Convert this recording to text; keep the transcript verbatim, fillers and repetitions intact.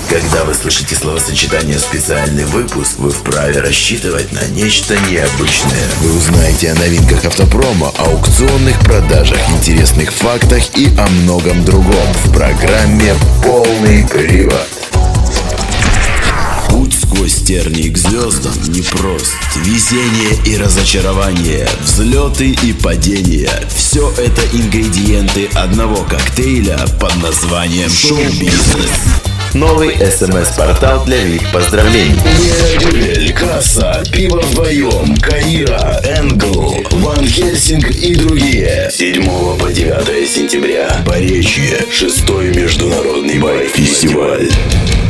Когда вы слышите словосочетание «специальный выпуск», вы вправе рассчитывать на нечто необычное. Вы узнаете о новинках автопрома, аукционных продажах, интересных фактах и о многом другом в программе «Полный привод». Путь сквозь тернии к звездам непрост. Везение и разочарование, взлеты и падения – все это ингредиенты одного коктейля под названием «Шоу-бизнес». Новый эс эм эс-портал для ВИП-поздравлений. Гель, Касса, Пиво вдвоем, Каира, Энгл, Ван Хельсинг и другие. С седьмого по девятое сентября. Поречье. Шестой международный байк-фестиваль.